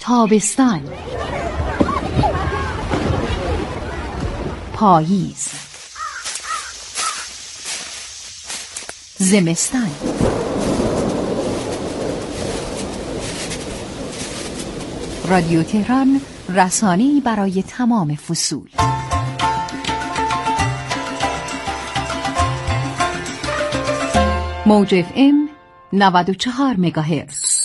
تابستان، پاییز، زمستان. رادیو تهران، رسانه‌ای برای تمام فصول. موج FM 94 مگاهرتز.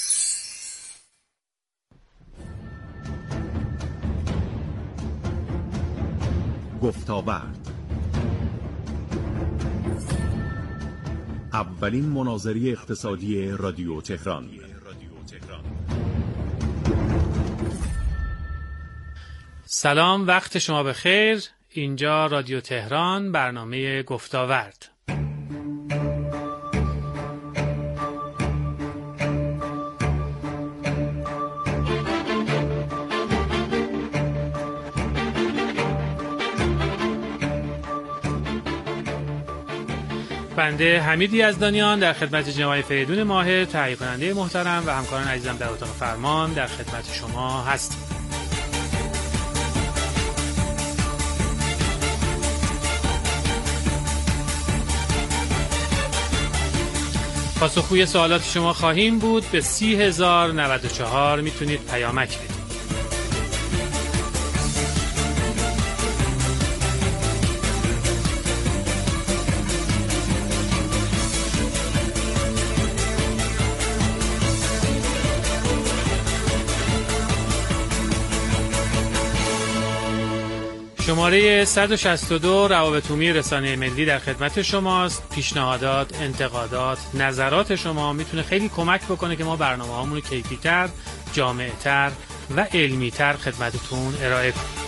گفت‌وآورد، اولین مناظره اقتصادی رادیو تهران. سلام، وقت شما بخیر. اینجا رادیو تهران، برنامه گفت‌وآورد. بنده حمید یزدانیان در خدمت جناب فریدون ماهر، تهیه کننده محترم و همکاران عزیزم در اتاق فرمان در خدمت شما هستیم. پاسخگوی سوالات شما خواهیم بود. به 30,094 میتونید پیامک بدید. شماره 162 روابط عمومی رسانه ملی در خدمت شماست. پیشنهادات، انتقادات، نظرات شما میتونه خیلی کمک بکنه که ما برنامه‌هامون رو کیفی‌تر، جامع‌تر و علمی‌تر خدمتتون ارائه کنیم.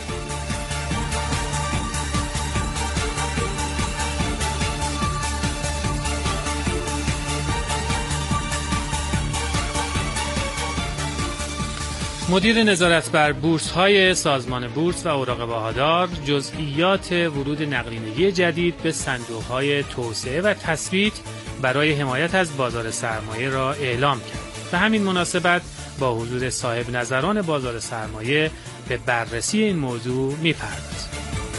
مدیر نظارت بر بورس‌های سازمان بورس و اوراق بهادار جزئیات ورود نقدینگی جدید به صندوق‌های توسعه و تثبیت برای حمایت از بازار سرمایه را اعلام کرد. به همین مناسبت با حضور صاحب نظران بازار سرمایه به بررسی این موضوع می‌پردازیم.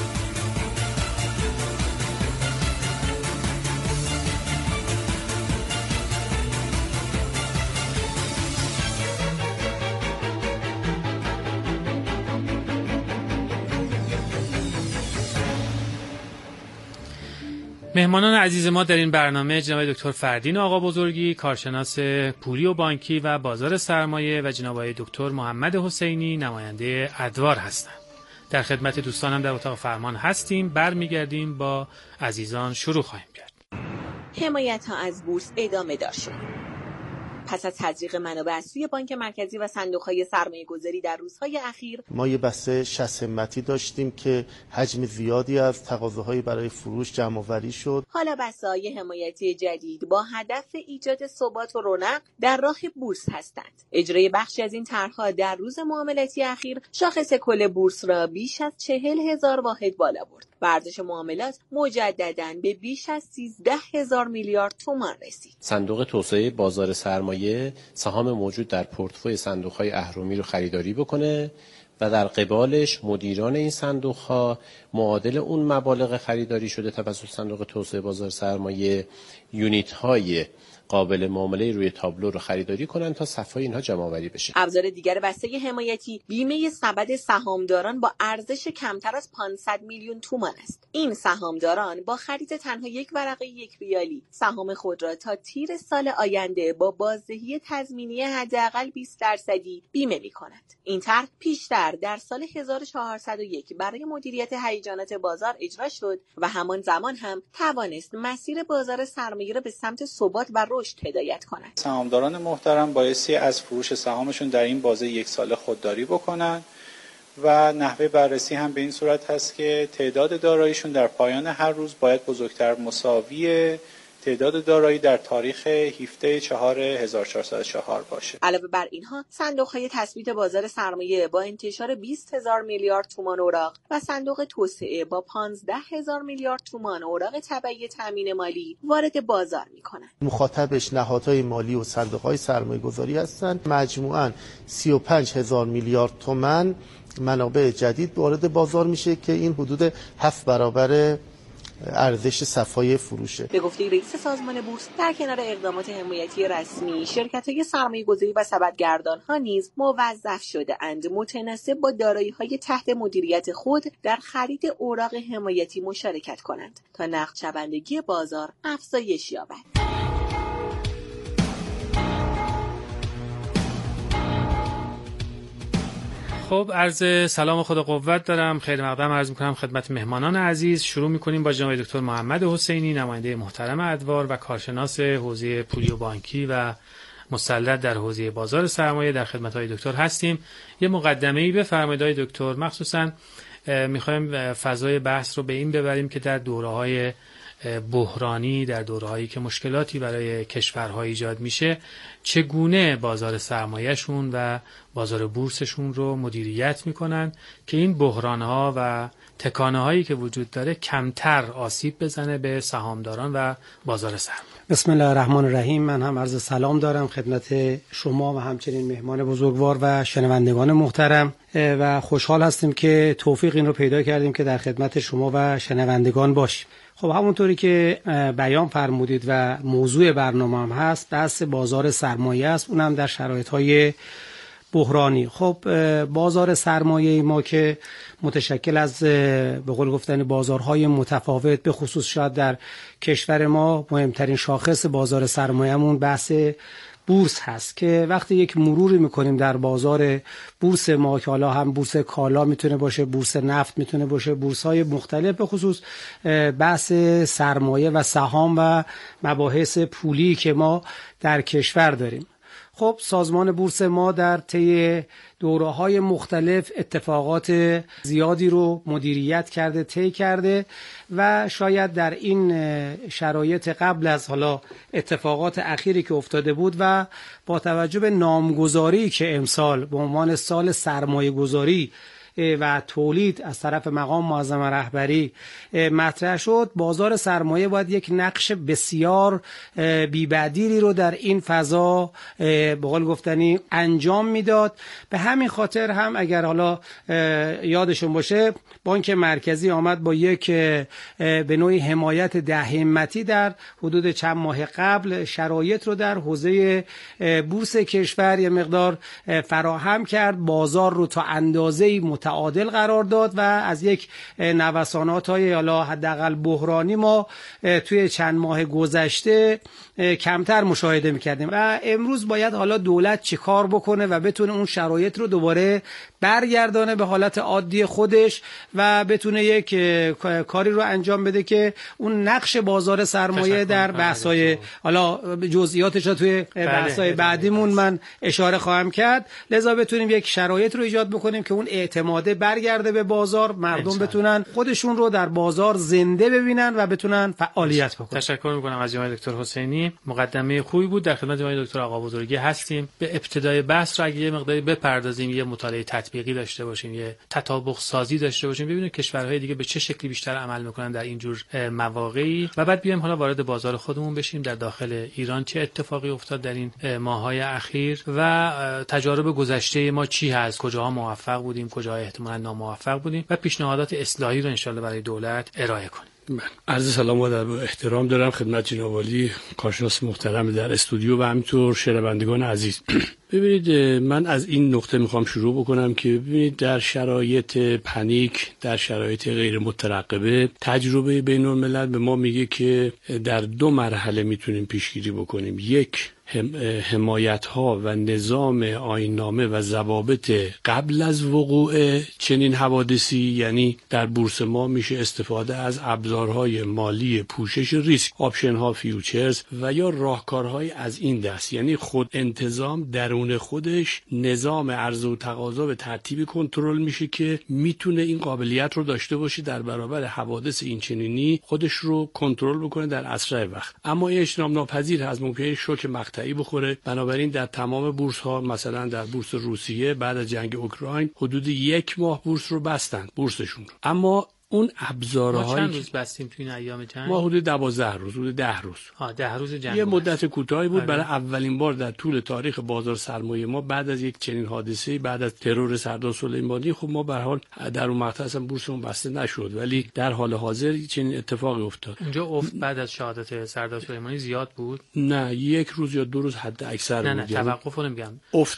مهمانان عزیز ما در این برنامه جناب دکتر فردین آقا بزرگی، کارشناس پولی و بانکی و بازار سرمایه، و جناب آقای دکتر محمد حسینی، نماینده ادوار هستند. در خدمت دوستانم در اتاق فرمان هستیم. برمیگردیم با عزیزان شروع خواهیم کرد. حمایت ها از بورس ادامه دار شد. پس از تزریق منابع از سوی بانک مرکزی و صندوق‌های سرمایه‌گذاری در روزهای اخیر، ما یه بسته 60 همتی داشتیم که حجم زیادی از تقاضاهای برای فروش جمع‌آوری شد. حالا بسته‌های حمایتی جدید با هدف ایجاد ثبات و رونق در راه بورس هستند. اجرای بخشی از این طرح‌ها در روز معاملاتی اخیر شاخص کل بورس را بیش از 40,000 واحد بالا برد. ارزش معاملات مجدداً به بیش از 13,000 میلیارد تومان رسید. صندوق توسعه بازار سرمایه سهام موجود در پورتفوی صندوق‌های اهرمی رو خریداری بکنه و در قبالش مدیران این صندوق‌ها معادل اون مبالغ خریداری شده توسط صندوق توسعه بازار سرمایه یونیت‌های قابل معامله روی تابلو رو خریداری کنن تا صفای اینها جمع آوری بشه. ابزار دیگر بسته حمایتی بیمه سبد سهامداران با ارزش کمتر از 500 میلیون تومان است. این سهامداران با خرید تنها یک ورقه 1 ریالی سهام خود را تا تیر سال آینده با بازدهی تضمینی حداقل 20% بیمه می‌کنند. این طرح پیشتر در سال 1401 برای مدیریت هیجانات بازار اجرا شد و همان زمان هم توانست مسیر بازار سرمایه را به سمت ثبات و رشد هدایت کند. سهامداران محترم بایستی از فروش سهامشون در این بازه 1 ساله خودداری بکنن و نحوه بررسی هم به این صورت هست که تعداد داراییشون در پایان هر روز باید بزرگتر مساوی تعداد دارایی در تاریخ 17/4/1404 باشه. علاوه بر اینها صندوق‌های تثبیت بازار سرمایه با انتشار 20,000 میلیارد تومان اوراق و صندوق توسعه با 15,000 میلیارد تومان اوراق تبعی تامین مالی وارد بازار می‌کنند. مخاطبش نهادهای مالی و صندوق‌های سرمایه‌گذاری هستند. مجموعاً 35,000 میلیارد تومان منابع جدید وارد بازار میشه که این حدود 7 برابر ارزش صفای فروشه. به گفته رئیس سازمان بورس، در کنار اقدامات حمایتی رسمی، شرکت‌های سرمایه‌گذاری و سبدگردان‌ها نیز موظف شده‌اند متناسب با دارایی‌های تحت مدیریت خود در خرید اوراق حمایتی مشارکت کنند تا نقدشوندگی بازار افزایش یابد. خب عرض سلام و خدا قوت دارم. خیلی مقدم عرض میکنم خدمت مهمانان عزیز. شروع میکنیم با جناب دکتر محمد حسینی، نماینده محترم ادوار و کارشناس حوزه پولی و بانکی و مسلط در حوزه بازار سرمایه. در خدمت های دکتر هستیم. یه مقدمه‌ای بفرمایید های دکتر. مخصوصا میخوایم فضای بحث رو به این ببریم که در دوره‌های بحرانی، در دوره‌هایی که مشکلاتی برای کشورها ایجاد میشه، چگونه بازار سرمایه‌شون و بازار بورسشون رو مدیریت میکنن که این بحران‌ها و تکانه‌هایی که وجود داره کمتر آسیب بزنه به سهامداران و بازار سرمایه. بسم الله الرحمن الرحیم. من هم عرض سلام دارم خدمت شما و همچنین مهمان بزرگوار و شنوندگان محترم و خوشحال هستیم که توفیق این رو پیدا کردیم که در خدمت شما و شنوندگان باشیم. خب همونطوری که بیان فرمودید و موضوع برنامه هم هست، بحث بازار سرمایه است، اونم در شرایط‌های بحرانی. خب بازار سرمایه ما که متشکل از به قول گفتن بازارهای متفاوت، به خصوص شاید در کشور ما مهمترین شاخص بازار سرمایه‌مون بحث بورس هست که وقتی یک مروری میکنیم در بازار بورس ما که حالا هم بورس کالا میتونه باشه، بورس نفت میتونه باشه، بورس های مختلف، به خصوص بحث سرمایه و سهام و مباحث پولی که ما در کشور داریم. خب سازمان بورس ما در طی دوره‌های مختلف اتفاقات زیادی رو مدیریت کرده، طی کرده و شاید در این شرایط قبل از حالا اتفاقات اخیری که افتاده بود و با توجه به نامگذاری که امسال به عنوان سال سرمایه گذاری و تولید از طرف مقام معظم رهبری مطرح شد، بازار سرمایه باید یک نقش بسیار بی‌بدیلی رو در این فضا به قول گفتنی انجام میداد. به همین خاطر هم اگر حالا یادشون باشه، بانک مرکزی آمد با یک به نوعی حمایت دهمتی در حدود چند ماه قبل شرایط رو در حوزه بورس کشور یه مقدار فراهم کرد، بازار رو تا اندازه‌ای متعادل قرار داد و از یک نوسانات‌های حالا حداقل بحرانی ما توی چند ماه گذشته کمتر مشاهده می‌کردیم و امروز باید حالا دولت چی کار بکنه و بتونه اون شرایط رو دوباره برگردانه به حالت عادی خودش و بتونه یک کاری رو انجام بده که اون نقش بازار سرمایه در بحث‌های حالا جزئیاتش رو توی بحث‌های بعدیمون من اشاره خواهم کرد، لذا بتونیم یک شرایط رو ایجاد بکنیم که اون اعتماد برگرده به بازار، مردم بتونن خودشون رو در بازار زنده ببینن و بتونن فعالیت بکنن. تشکر می‌کنم از جناب دکتر حسینی. مقدمه خوبی بود. در خدمت جناب دکتر آقا بزرگی هستیم. به ابتدای بحث را اگه یه مقداری بپردازیم، یه مطالعه تطبیقی داشته باشیم، یه تطابق سازی داشته باشیم، ببینیم کشورهای دیگه به چه شکلی بیشتر عمل می‌کنن در این جور مواقعی و بعد بیایم حالا وارد بازار خودمون بشیم. در داخل ایران چه اتفاقی افتاد در این ماه‌های اخیر و تجارب گذشته ما چی هست، کجاها موفق بودیم، کجاها احتمالاً ناموفق بودیم و پیشنهادات اصلاحی رو انشالله برای دولت ارائه کنیم. عرض سلام و احترام دارم خدمت جناب عالی کارشناس محترم در استودیو و همینطور شنوندگان عزیز. ببینید من از این نقطه میخوام شروع بکنم که ببینید در شرایط پنیک، در شرایط غیر مترقبه، تجربه بین الملل به ما میگه که در دو مرحله میتونیم پیشگیری بکنیم. یک، حمایت ها و نظام آیین‌نامه و ضوابط قبل از وقوع چنین حوادثی، یعنی در بورس ما میشه استفاده از ابزارهای مالی پوشش ریسک، آپشن ها، فیوچرز و یا راهکارهای از این دست، یعنی خود انتظام درون خودش نظام عرضه و تقاضا به ترتیبی کنترل میشه که میتونه این قابلیت رو داشته باشه در برابر حوادث این چنینی خودش رو کنترل بکنه در اسرع وقت. اما این اجتناب ناپذیر از ممکنه شوک مقطعی بخوره. بنابراین در تمام بورس ها، مثلا در بورس روسیه بعد از جنگ اوکراین حدود 1 ماه بورس رو بستن، بورسشون رو. اما اون ابزارهایی ما چند روز بستیم تو این ایام جنگ؟ ما حدود 12 روز، حدود 10 روز. 10 روز جنگ. یه مدت کوتاهی بود. برای اولین بار در طول تاریخ بازار سرمایه ما بعد از یک چنین حادثه‌ای، بعد از ترور سردار سلیمانی، خب ما به هر حال در اون مقطع اصلا بورسمون بسته نشد، ولی در حال حاضر چنین اتفاقی افتاد. اونجا افت بعد از شهادت سردار سلیمانی زیاد بود؟ نه، 1 روز یا 2 روز حد اکثر بود. نه توقفو نمیگم.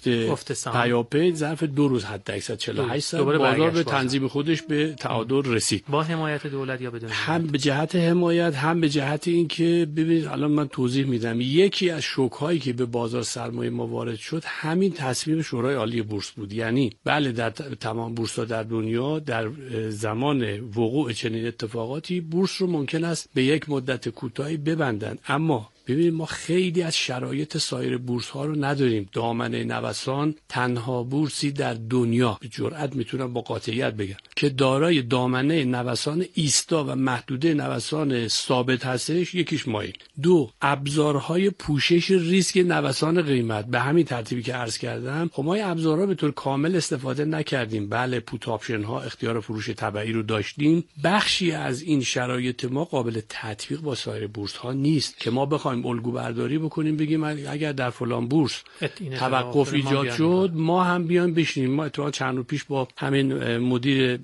افت پیاپی ظرف 2 روز حد اکثر 48 ساعت بازار به تنظیم خودش به تعادل رسید. با حمایت دولت یا بدون؟ هم به جهت حمایت، هم به جهت اینکه ببینید الان من توضیح میدم. یکی از شوک‌هایی که به بازار سرمایه ما وارد شد همین تصمیم شورای عالی بورس بود. یعنی بله در تمام بورس‌ها در دنیا در زمان وقوع چنین اتفاقاتی بورس رو ممکن است به یک مدت کوتاهی ببندن، اما ببینید ما خیلی از شرایط سایر بورس ها رو نداریم. دامنه نوسان تنها بورسی در دنیا، به جرئت میتونم با قاطعیت بگم، که دارای دامنه نوسان ایستا و محدوده نوسان ثابت هستش، یکیش ماییم. 2 ابزارهای پوشش ریسک نوسان قیمت. به همین ترتیبی که عرض کردم خب ما این ابزارها به طور کامل استفاده نکردیم. بله پوت آپشن ها، اختیار فروش تبعی رو داشتیم. بخشی از این شرایط ما قابل تطبیق با سایر بورس ها نیست که ما بخوایم الگو برداری بکنیم بگیم اگر در فلان بورس توقف ایجاد شد ما هم بیایم بشینیم. ما اتفاقا چند روز پیش با همین مدیر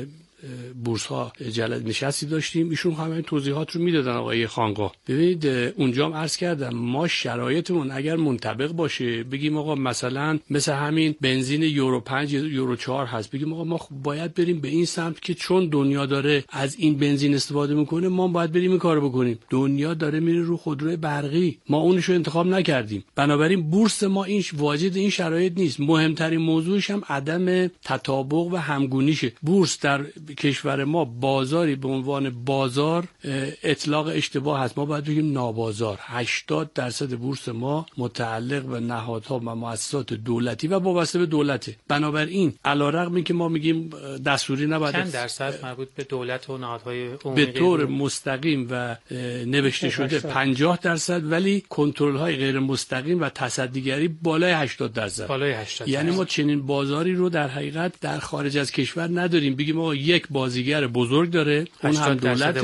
بورس ها نشستی داشتیم، ایشون همین توضیحات رو میدادن آقای خانقاه. ببینید اونجا هم عرض کردم ما شرایطمون اگر منطبق باشه، بگیم آقا مثلا مثل همین بنزین یورو 5 یورو 4 هست، بگیم آقا ما باید بریم به این سمت که چون دنیا داره از این بنزین استفاده میکنه ما باید بریم این کارو بکنیم. دنیا داره میره رو خودروی برقی، ما اونشو انتخاب نکردیم. بنابراین بورس ما این واجد این شرایط نیست. مهمترین موضوعش هم عدم تطابق و همگونیشه. بورس در کشور ما بازاری به عنوان بازار اطلاق اشتباه هست، ما باید بگیم نابازار. 80% بورس ما متعلق به نهادها و مؤسسات دولتی و وابسته به دولته. بنابراین علیرغم اینکه ما میگیم دستوری نباید، چند درصد مربوط به دولت و نهادهای عمومی به طور مستقیم و نوشته شده 50%، ولی کنترل های غیر مستقیم و تصدیگری بالای 80%. بالای 80%. یعنی ما چنین بازاری رو در حقیقت در خارج از کشور نداریم. بگیم ما یک بازیگر بزرگ داره، اون هم دولت،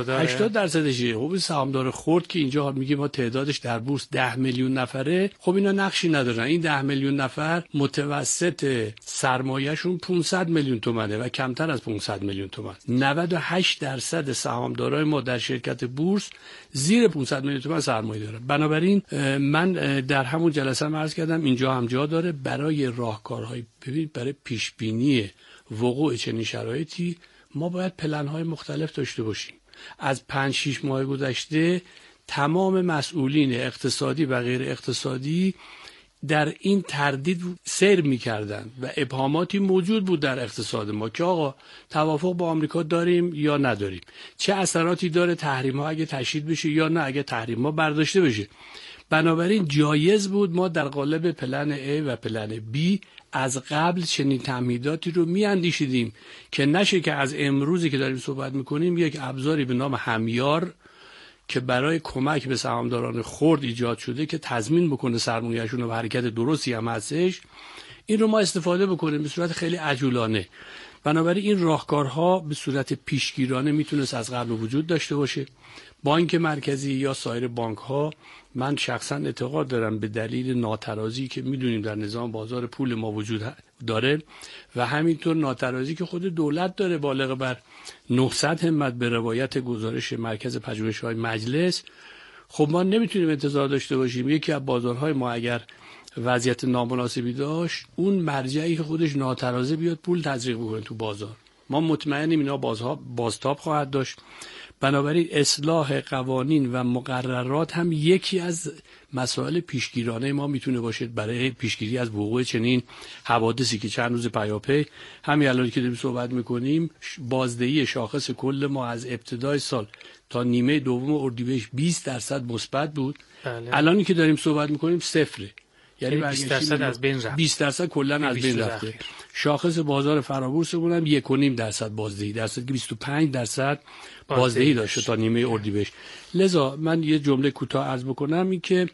80%شه. خب سهامدار خرد که اینجا میگیم ما تعدادش در بورس 10 میلیون نفره، خب اینا نقشی ندارن. این 10 میلیون نفر متوسط سرمایه‌شون 500 میلیون تومانه و کمتر از 500 میلیون تومان. 98% سهامدارای ما در شرکت بورس زیر 500 میلیون تومان سرمایه دارن. بنابراین من در همون جلسه عرض کردم اینجا هم جا داره برای راهکارهای، ببینید برای پیش بینی وقوع چنین شرایطی ما باید پلن‌های مختلف داشته باشیم. از 5-6 ماه گذشته تمام مسئولین اقتصادی و غیر اقتصادی در این تردید سیر می‌کردن و ابهاماتی موجود بود در اقتصاد ما که آقا توافق با آمریکا داریم یا نداریم، چه اثراتی داره تحریم‌ها اگه تشدید بشه یا نه اگه تحریم‌ها برداشته بشه. بنابراین جایز بود ما در قالب پلن A و پلن B از قبل چنین تمهیداتی رو میاندیشیدیم که نشه که از امروزی که داریم صحبت میکنیم یک ابزاری به نام همیار که برای کمک به سهامداران خرد ایجاد شده که تضمین بکنه سرمایه‌شون رو به حرکت درستی هم هستش، این رو ما استفاده بکنیم به صورت خیلی عجولانه. بنابراین این راهکارها به صورت پیشگیرانه میتونست از قبل وجود داشته باشه. بانک مرکزی یا سایر بانک ها، من شخصا اعتقاد دارم به دلیل ناترازی که میدونیم در نظام بازار پول ما وجود داره و همینطور ناترازی که خود دولت داره بالغ بر 900 همت به روایت گزارش مرکز پژوهش‌های مجلس، خب ما نمیتونیم انتظار داشته باشیم یکی از بازارهای ما اگر وضعیت نامناسبی داشت اون مرجعی که خودش ناترازه بیاد پول تزریق بکنه تو بازار. ما مطمئنیم اینا بازتاب خواهد داشت. بنابراین اصلاح قوانین و مقررات هم یکی از مسائل پیشگیرانه ما میتونه باشه برای پیشگیری از وقوع چنین حوادثی که چند روز پیاپی همین الان که داریم صحبت میکنیم بازدهی شاخص کل ما از ابتدای سال تا نیمه دوم اردیبهشت 20% مثبت بود. بله. الانی که داریم صحبت میکنیم صفره، یعنی 20% از بین رفت. 20% کلا از بین رفته. شاخص بازار فرابورسمون هم 1.5% بازدهی، درصد که 25% بازدهی داشته تا نیمه اردیبهشت. لذا من یه جمله کوتاه عرض بکنم، این که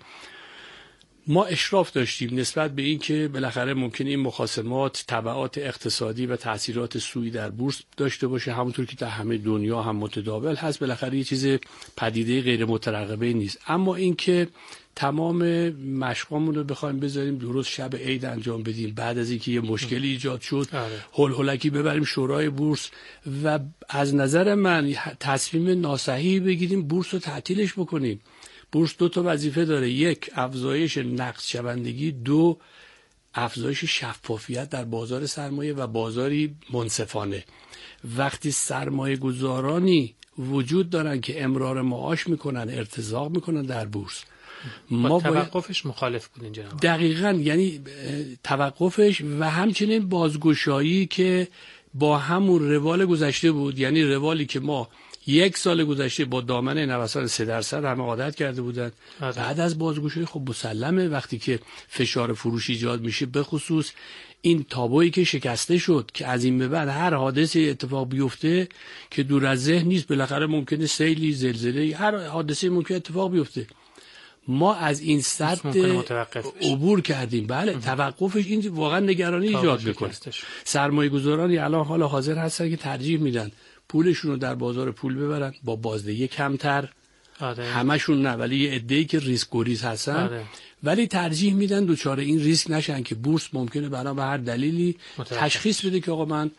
ما اشراف داشتیم نسبت به این که بالاخره ممکنه این مخاصمات تبعات اقتصادی و تاثیرات سوئی در بورس داشته باشه، همونطور که در همه دنیا هم متداول هست، بالاخره یه چیز پدیده غیر مترقبه نیست. اما این که تمام مشقامون رو بخوایم بذاریم درست شب عید انجام بدیم، بعد از اینکه یه مشکلی ایجاد شد هولکی ببریم شورای بورس و از نظر من تصمیم ناصحیح بگیریم بورس رو تعطیلش بکنیم. بورس 2 تا وظیفه داره: 1 افزایش نقد شوندگی، 2 افزایش شفافیت در بازار سرمایه و بازاری منصفانه. وقتی سرمایه گذارانی وجود دارن که امرار معاش میکنن، ارتزاق میکنن در بورس، ما توقفش مخالف بودین جناب. دقیقاً، یعنی توقفش و همچنین بازگشایی که با همون روال گذشته بود، یعنی روالی که ما 1 سال گذشته با دامنه نوسان 3% همه عادت کرده بودند. بعد از بازگشایی خب مسلمه وقتی که فشار فروش ایجاد میشه، به خصوص این تابویی که شکسته شد که از این به بعد هر حادثه اتفاق بیفته که دور از ذهن نیست، بالاخره ممکنه سیلی، زلزله، هر حادثه ممکنه اتفاق بیفته. ما از این سطح عبور کردیم. بله، توقفش این واقعا نگرانی ایجاد میکنه. سرمایه گذارانی الان حال حاضر هستن که ترجیح میدن پولشون رو در بازار پول ببرن با بازدهی کمتر. همشون نه، ولی یه عده‌ای که ریسک گریز هستن ولی ترجیح میدن دوچاره این ریسک نشن که بورس ممکنه بنا به هر دلیلی تشخیص بده که آقا من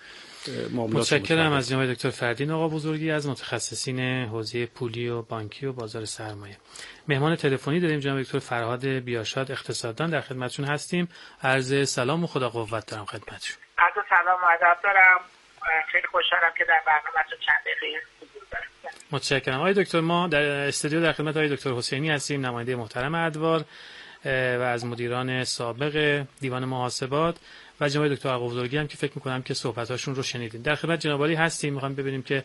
متشکرم از جناب دکتر فردین آقا بزرگی از متخصصین حوزه پولی و بانکی و بازار سرمایه. مهمان تلفنی داریم جناب دکتر فرهاد بیاشاد اقتصاددان، در خدمتشون هستیم. عرض سلام و خدا قوت دارم خدمتشون. عرض سلام و ادب دارم. خیلی خوشحالم که در برنامه‌تون چند دقیقه حضور دارم. متشکرم آقای دکتر. ما در استودیو در خدمت آقای دکتر حسینی هستیم، نماینده محترم ادوار و از مدیران سابق دیوان محاسبات و جناب دکتر آقا بزرگی هم که فکر می‌کنم که صحبتاشون رو شنیدین. در خدمت جناب عالی هستیم. می‌خوام ببینیم که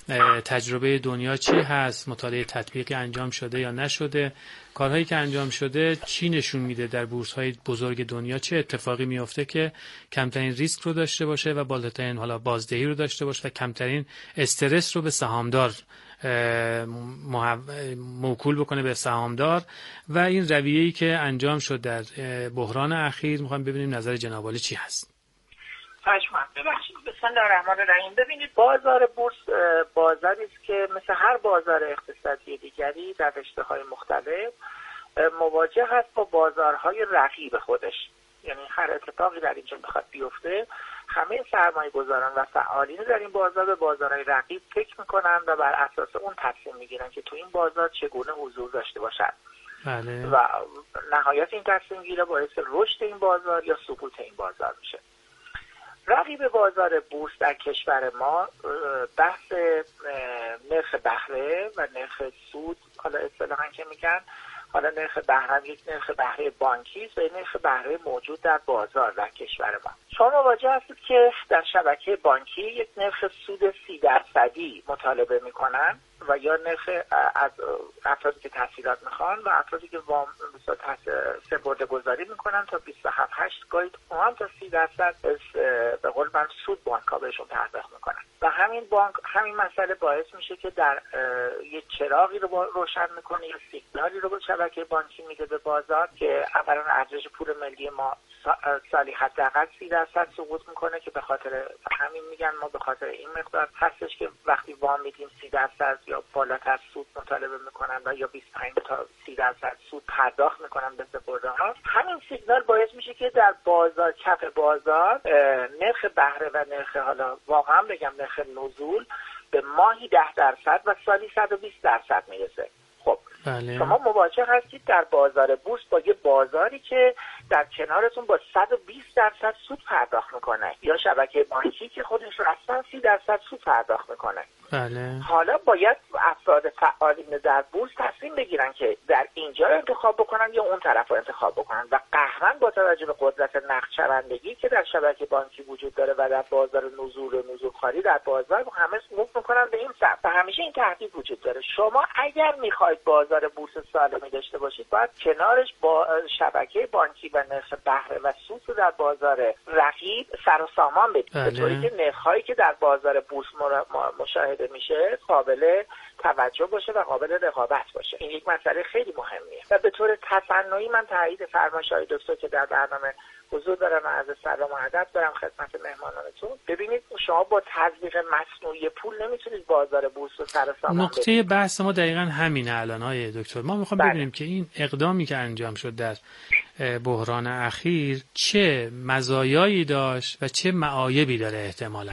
تجربه دنیا چی هست، مطالعه تطبیقی انجام شده یا نشده، کارهایی که انجام شده چی نشون میده، در بورس‌های بزرگ دنیا چه اتفاقی میفته که کمترین ریسک رو داشته باشه و بالاترین حالا بازدهی رو داشته باشه و کمترین استرس رو به سهامدار موکول بکنه به سهامدار. و این رویه‌ای که انجام شد در بحران اخیر، می‌خوام ببینیم نظر جناب عالی چی هست. ببخشید. بسم الله الرحمن الرحیم. ببینید، بازار بورس بازاری است که مثل هر بازار اقتصادی دیگری در رشته‌های مختلف مواجه هست با بازارهای رقیب خودش. یعنی هر اتفاقی در اینجا بخواد بیفته، همه سرمایه گذاران و فعالین در این بازار به بازارهای رقیب فکر میکنن و بر اساس اون تصمیم میگیرن که تو این بازار چگونه حضور داشته باشن. بله. و نهایت این تصمیم گیری باعث رشد این بازار یا سقوط این بازار میشه. رقیب بازار بورس در کشور ما بحث نرخ بهره و نرخ سود، حالا اصطلاحاً که میگن، حالا نرخ بهره یک نرخ بهره بانکی است و نرخ بهره موجود در بازار در کشور ما. شما مواجه هستید که در شبکه بانکی یک نرخ سود 30% مطالبه میکنن و یا نرخ از افرادی که تسهیلات میخوان و افرادی که وام سپرده گذاری میکنن تا 27-8 گاهی هم تا 30% به قول من سود بانک‌ها بهشون پرداخت میکنن و همین مسئله باعث میشه که در یک چراغی رو روشن میکنه یا سیگنالی رو به شبکه بانکی میده به بازار که اولا ارزش پول ملی ما سالی حداقل 30% سقوط میکنه که به خاطر همین میگن ما به خاطر این مقدار هستش که وقتی وام میدیم 30% یا بالاتر سود مطالبه میکنن و یا 25 تا 30% سود پرداخت میکنن به سپرده‌ها. همین سیگنال باعث میشه که در بازار، کف بازار، نرخ بهره و نرخ، حالا واقعا بگم نرخ نزول به ماهی 10% و سالی 120% میرسه. خب بله. شما مواجه هستید در بازار بورس با یه بازاری که در کنارتون با 120% سود پرداخت میکنه یا شبکه بانکی که خودش رسما 30% سود پرداخت میکنه. بله. حالا باید افراد فعالین در بورس تصمیم بگیرن که در اینجا رو انتخاب بکنن یا اون طرف رو انتخاب بکنن و قهرن با توجه به قدرت نقدشوندگی که در شبکه بانکی وجود داره و در بازار نزول و نزولخواری در بازار همه موف میکنن به این سمت و همیشه این تهدید وجود داره. شما اگر میخواید بازار بورس سالمی داشته باشید باید کنارش با شبکه بانکی و نرخ بهره و سود در بازار رقیب سر و سامان بدید به طوری که نرخ‌هایی که در بازار بورس مشاهده میشه قابل توجه باشه و قابل رقابت باشه. این یک مسئله خیلی مهمیه و به طور تصنعی من تایید فرمایش های دکتر که در برنامه حضور دارم و عرض سلام و ادب دارم خدمت مهمانانتون. ببینید شما با تزریق مصنوعی پول نمیتونید بازار بورس رو سر و سامان نقطه بدید. بحث ما دقیقاً همینه الان های دکتر. ما میخوام ببینیم که این اقدامی که انجام شد در بحران اخیر چه مزایایی داشت و چه معایبی داره احتمالاً.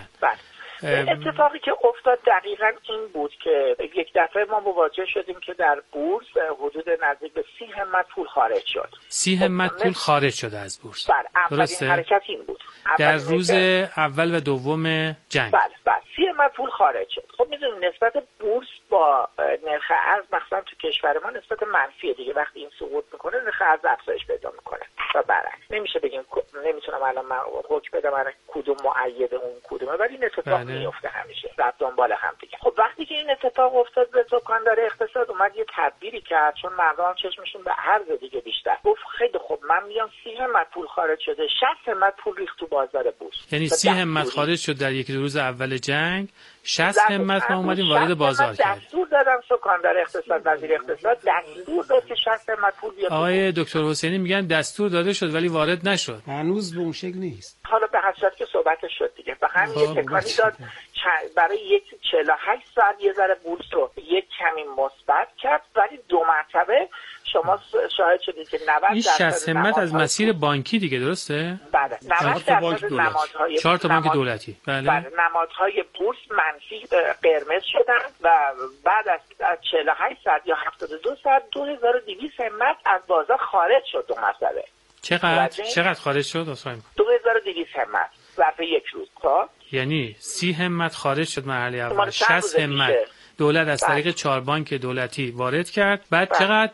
اتفاقی که افتاد دقیقاً این بود که یک دفعه ما مواجه شدیم که در بورس حدود نزدیک به 30 همت پول خارج شد. 30 همت پول خارج شده از بورس. درسته. حرکت این بود. در روز اول و دوم جنگ. بله 30 همت پول خارج شد. خب میدونید نسبت بورس با نرخ ارز مثلا تو کشور ما نسبت منفیه دیگه. وقتی این سقوط میکنه نرخ ارز افزایش پیدا میکنه و برعکس. نمیشه بگیم نمیتونم الان من حکم بدم من کدوم مؤید اون کدومه ولی این اتفاق میفته همیشه در دنبال هم دیگه. خب وقتی که این اتفاق افتاد به دکاندار اقتصاد اومد یه تدبیری کرد چون مردم چشمشون به ارز دیگه بیشتر. گفت خیلی خوب من میام 30 همت پول خارج شده 60 همت پول ریخت تو بازار بورس. یعنی 30 همت خارج شد در یک روز اول جنگ 60 همت ما اومدیم وارد بازار کردیم. دستور دادم دکاندار اقتصاد وزیر اقتصاد دستور داد که 60 همت پول بیاد. آقای دکتر حسینی میگن دستور داده شد ولی وارد نشد. هنوز به اون شکل نیست. حالا به هر صورت که صحبتش شد دیگه. و همین یه تکانی داد برای یک 48 ساعت یه ذره بورس رو یک کمی مثبت کرد ولی 2 مرتبه شما شاهد شدید که 90% این 60 همت از مسیر بانکی دیگه درسته؟ بله 90% نمادهای 4 تا بانک دولتی. بله نمادهای بورس منفی قرمز شدن و بعد از 48 ساعت یا 72 ساعت 2200 همت از بازار خارج شد 2 مرتبه. چقدر خارج شد اصلا؟ 2200 همت ظرف یک روز. یعنی 30 همت خارج شد مرحله اول 60 همت دولت از طریق 4 بانک دولتی وارد کرد بعد چقدر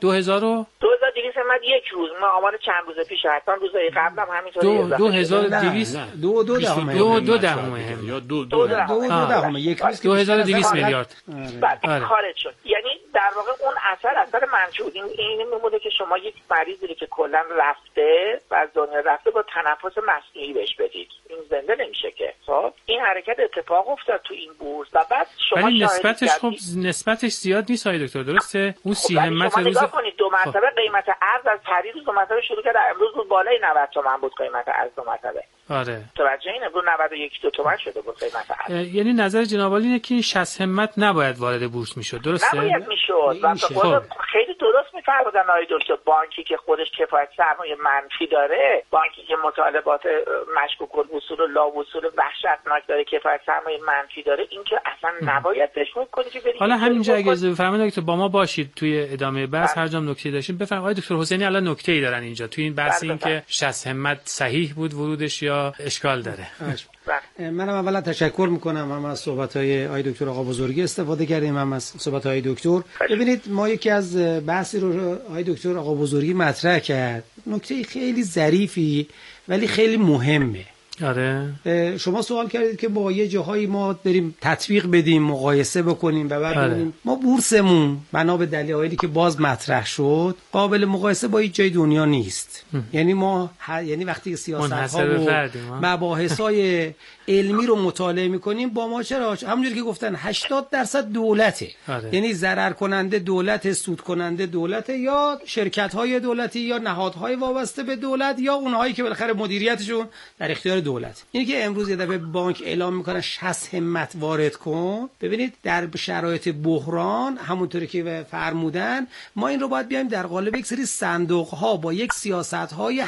2200 همت یک روز ما آمار چند روز پیش حتما روزهای قبل هم همینطوری 2200 2200 میلیارد خارج شد. یعنی در واقع اون اثر منفی این نموده که شما یک مریضی که کلا رفته و از دنیا رفته با تنفس مصنوعی بهش بدید این زنده نمیشه که. خب این حرکت اتفاق افتاد تو این بورس و بعد شما ولی نسبتش زیاد نیست های دکتر درسته؟ اون 30 همت روز کنید 2 مرتبه قیمت ارز از پریروز 2 مرتبه شروع کرد امروز بود بالای 90 تومن بود قیمت ارز 2 مرتبه. آره. توجه این امروز 91 تومن شده بود قیمت ارز. یعنی نظر جناب عالی اینه که این 60 همت نباید وارد بورس میشد درسته؟ نباید میشد. خیلی درست میفرمودن آقای دکتر. بانکی که خودش کفایت سرمایه منفی داره، بانکی که مطالبات مشکوک الوصول و لاوصول وحشتناک داره، کفایت سرمایه منفی داره، این که اصلا نباید بهش فکر کنی که برید. حالا همینجا اگه اجازه بفرمایید که با ما باشید توی ادامه بحث هر جام نکته داشتیم بفرمایید. آقای دکتر حسینی الان نکته‌ای دارن اینجا توی این بحث این که 60 همت صحیح بود ورودش یا اشکال داره. منم اولا تشکر میکنم هم از صحبت‌های آقای دکتر آقا بزرگی استفاده کردیم هم از صحبت‌های دکتر. ببینید ما یکی از بحثی رو آقای دکتر آقا بزرگی مطرح کرد، نکته خیلی ظریفی ولی خیلی مهمه. آره. شما سوال کردید که با یه جاهایی ما بریم تطبیق بدیم مقایسه بکنیم و بعد ببینیم ما بورسمون بنا به دلایلی که باز مطرح شد قابل مقایسه با هیچ جای دنیا نیست. یعنی یعنی وقتی سیاست‌ها و مباحث‌های علمی رو مطالعه می‌کنیم با ما چرا همونجوری که گفتن 80% دولته. یعنی ضرر کننده دولت، سود کننده دولت یا شرکت‌های دولتی یا نهادهای وابسته به دولت یا اونهایی که بالاخره مدیریتشون در اختیار دولت. اینی که امروز یه دفعه بانک اعلام میکنه 60 همت وارد کن. ببینید در شرایط بحران همونطوری که فرمودن ما این رو باید بیایم در قالب یک سری صندوق ها با یک سیاست های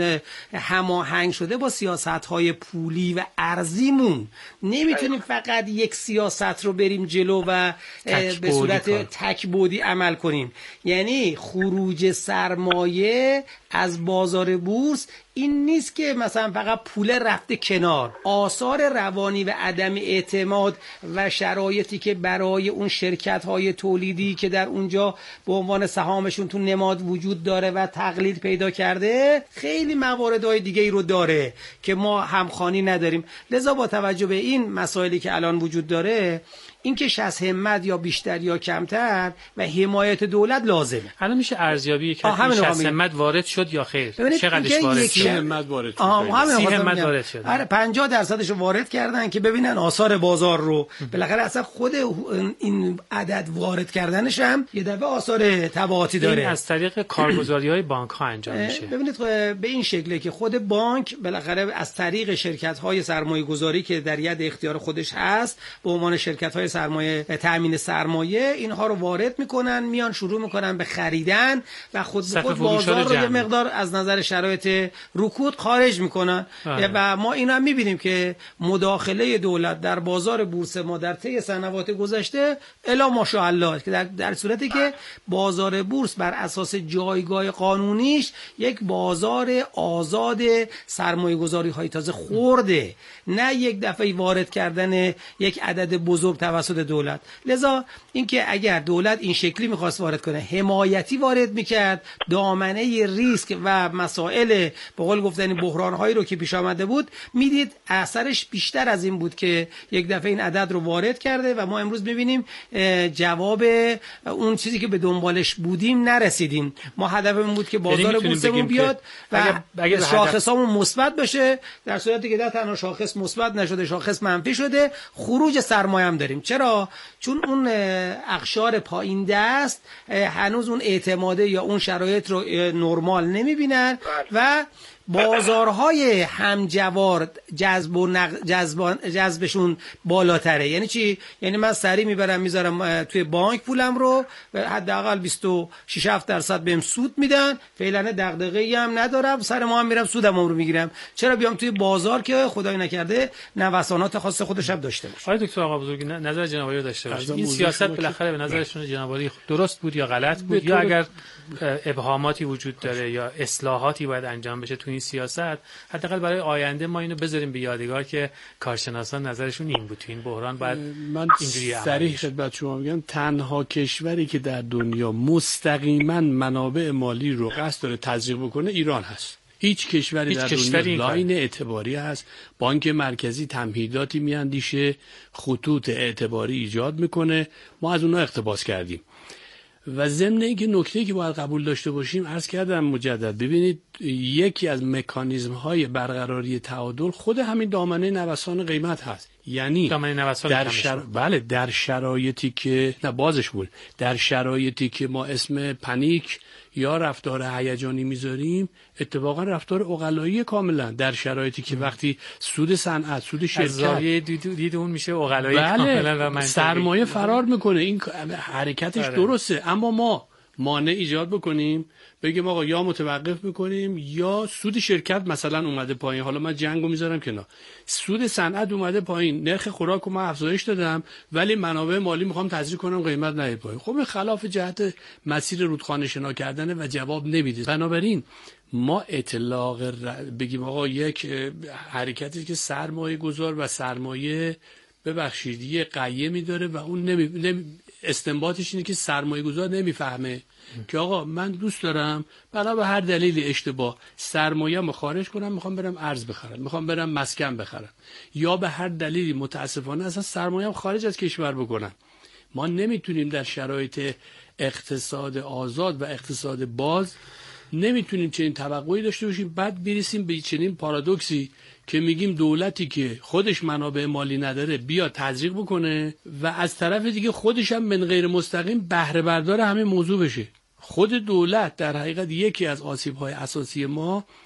هماهنگ شده با سیاست های پولی و ارزیمون. نمیتونیم فقط یک سیاست رو بریم جلو و به صورت تک بعدی عمل کنیم. یعنی خروج سرمایه از بازار بورس این نیست که مثلا فقط پول رفته کنار. آثار روانی و عدم اعتماد و شرایطی که برای اون شرکت‌های تولیدی که در اونجا به عنوان سهامشون تو نماد وجود داره و تقلید پیدا کرده، خیلی مواردهای دیگه ای رو داره که ما همخوانی نداریم. لذا با توجه به این مسائلی که الان وجود داره، اینکه 60 همت یا بیشتر یا کمتر و حمایت دولت لازمه. الان میشه ارزیابی کرد 60 همت وارد شد یا خیر؟ چقدرش وارد شد؟ 30 همت وارد شد. 30 همت وارد شد. آره 50% رو وارد کردن که ببینن آثار بازار رو. بالاخره اصلا خود این عدد وارد کردنش هم یه دفعه آثار تبعاتی داره. این از طریق کارگزاری‌های بانک‌ها انجام میشه. ببینید به این شکله که خود بانک بالاخره از طریق شرکت‌های سرمایه‌گذاری که در ید اختیار خودش هست به عنوان شرکت‌های سرمایه تامین سرمایه، اینها رو وارد میکنن، میان شروع میکنن به خریدن و خود به خود بازار رو یه مقدار از نظر شرایط رکود خارج میکنن. و ما اینا هم میبینیم که مداخله دولت در بازار بورس ما در طی سنوات گذشته الا ماشاءالله که در صورتی که بازار بورس بر اساس جایگاه قانونیش یک بازار آزاد سرمایه گذاری های تازه خورده، نه یک دفعه وارد کردن یک عدد بزرگ توسط دولت. لذا اینکه اگر دولت این شکلی میخواست وارد کنه، حمایتی وارد میکرد، دامنه ریسک و مسائل به قول گفتن بحران‌هایی رو که پیش آمده بود میدید اثرش بیشتر از این بود که یک دفعه این عدد رو وارد کرده و ما امروز میبینیم جواب اون چیزی که به دنبالش بودیم نرسیدیم. ما هدفمون بود که بازار بورسمون بیاد و شاخصامون مثبت بشه، در صورتی که در تنها شاخص مثبت نشده، شاخص منفی شده، خروج سرمایه هم داریم. چرا؟ چون اون اقشار پایین دست هنوز اون اعتماده یا اون شرایط رو نرمال نمیبینن و بازارهای همجوار جذبشون بالاتره. یعنی چی؟ یعنی من سری میذارم توی بانک پولم رو حداقل 26-7% بهم سود میدن، فعلا دغدغه‌ای هم ندارم، سر ما هم میرم سودم رو میگیرم. چرا بیام توی بازار که خدای نکرده نوسانات خاص خودش هم داشته باشه؟ آقای دکتر آقا بزرگ نظر جناب عالی رو داشته باشه. این سیاست بالاخره به نظرشون جناب عالی درست بود یا غلط بود، یا اگر ابهاماتی وجود داره یا اصلاحاتی باید انجام بشه تو این سیاست، حداقل برای آینده ما اینو بذاریم به یادگار که کارشناسان نظرشون این بود، تو این بحران باید من اینجوری صریح خدمت شما میگم تنها کشوری که در دنیا مستقیما منابع مالی رو قصد داره تزریق بکنه ایران هست. هیچ کشوری در دنیا لاین اعتباری هست، بانک مرکزی تمهیداتی میاندیشه، خطوط اعتباری ایجاد میکنه، ما از اونها اقتباس کردیم. و ضمن اینکه نکته‌ای که باید قبول داشته باشیم، عرض کردم مجدد، ببینید یکی از مکانیزم‌های برقراری تعادل خود همین دامنه نوسان قیمت هست. یعنی در شرایطی که بازش بود، در شرایطی که ما اسم پنیک یا رفتار هیجانی میذاریم، اتفاقا رفتار عقلایی کاملا. در شرایطی که وقتی سود صنعت، سود شرکت، زاویه دید اون میشه عقلایی کاملا و منطقی، سرمایه فرار میکنه، این حرکتش درسته. اما ما مانع ایجاد بکنیم، بگیم آقا یا متوقف میکنیم یا سود شرکت مثلا اومده پایین، حالا من جنگو میذارم کنار، سود صنعت اومده پایین، نرخ خوراکو من افزایش دادم ولی منابع مالی میخوام تزریق کنم، قیمت نیاد پایین. خب خلاف جهت مسیر رودخانه شنا کردنه و جواب نمیده. بنابراین ما اطلاق بگیم آقا یک حرکتی که سرمایه گذار و سرمایه ببخشید یه قیمی داره و اون استنباطش اینه که سرمایه گذار نمیفهمه که آقا من دوست دارم بنا به هر دلیلی اشتباه سرمایه‌مو خارج کنم، میخوام برم ارز بخرم، میخوام برم مسکن بخرم، یا به هر دلیلی متاسفانه اصلا سرمایه‌ام خارج از کشور بکنم. ما نمیتونیم در شرایط اقتصاد آزاد و اقتصاد باز نمیتونیم چنین توقعی داشته باشیم بعد برسیم به چنین پارادوکسی که میگیم دولتی که خودش منابع مالی نداره بیا تزریق بکنه و از طرف دیگه خودش هم من غیر مستقیم بهره بردار همه موضوع بشه. خود دولت در حقیقت یکی از آسیب‌های اساسی ما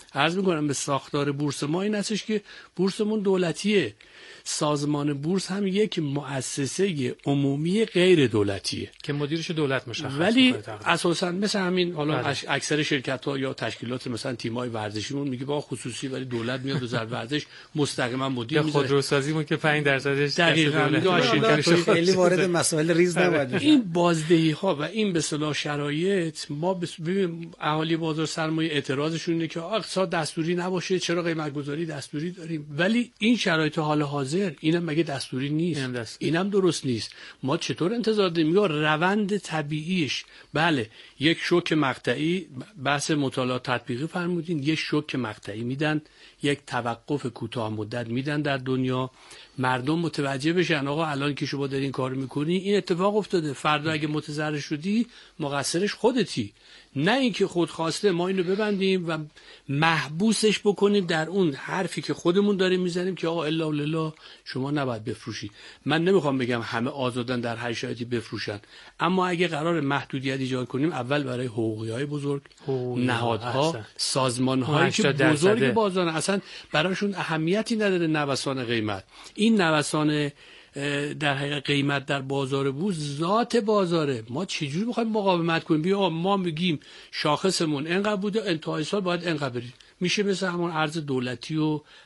عرض میکنم به ساختار بورس ما این هستش که بورسمون دولتیه. سازمان بورس هم یک مؤسسه عمومی غیر دولتیه که مدیرش دولت مشخص ولی میکنه. اساسا مثل همین حالا بله. اکثر شرکت ها یا تشکیلات مثلا تیم‌های ورزشیمون میگه با خصوصی ولی دولت میاد وزارت ورزش مستقیما مدیر میذاره. خودروسازیمون که 5% دقیقاً خیلی وارد مسائل ریز نباید بشیم. این بازدهی ها و این به اصطلاح شرایط ما ببین اهالی بازار سرمایه اعتراضشون اینه که اقتصاد دستوری نباشه، چرا قیمت گذاری دستوری داریم؟ ولی این شرایط حال حاضر اینم مگه دستوری نیست؟ اینم درست نیست. ما چطور انتظار داریم؟ روند طبیعیش بله یک شوک مقطعی، بحث مطالعات تطبیقی فرمودین، یک شوک مقطعی میدن، یک توقف کوتاه مدت میدن در دنیا، مردم متوجه بشن آقا الان که شما دارین کار میکنی این اتفاق افتاده، فردا اگه متضرر شدی مقصرش خودتی، نه اینکه خودخواسته ما اینو ببندیم و محبوسش بکنیم در اون حرفی که خودمون داریم میزنیم که آقا الا لله شما نباید بفروشی. من نمیخوام بگم همه آزادن در هر شرایطی بفروشن، اما اگه قرار محدودیت ایجاد کنیم اول برای حقوقی‌های بزرگ، نهادها، سازمان‌هایی که بزرگ بازار اصلا براشون اهمیتی نداره نوسان قیمت. این نوسان در حقیقت قیمت در بازار بورس ذات بازاره. ما چجوری میخوایم مقاومت کنیم؟ بیا ما میگیم شاخصمون اینقدر بوده انتهای سال باید اینقدر بریم، میشه مثل همون ارز دولتی و